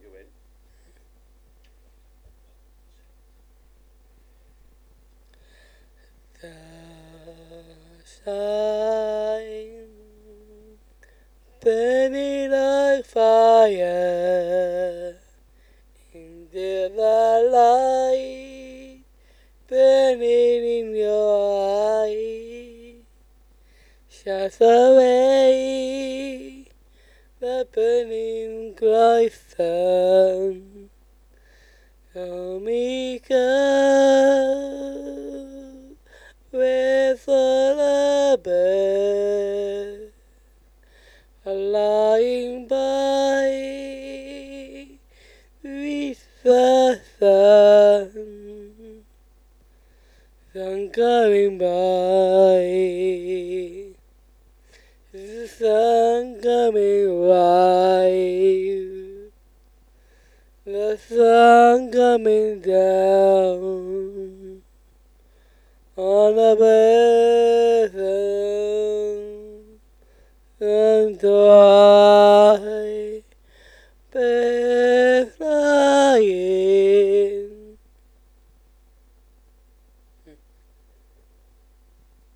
The sign burning like fire into the light burning in your eyes. Shut away the burning Christ sun. Show me come with a bird flying by with the sun. Sun coming by, the sun coming by, the sun coming down on a person and I be flying.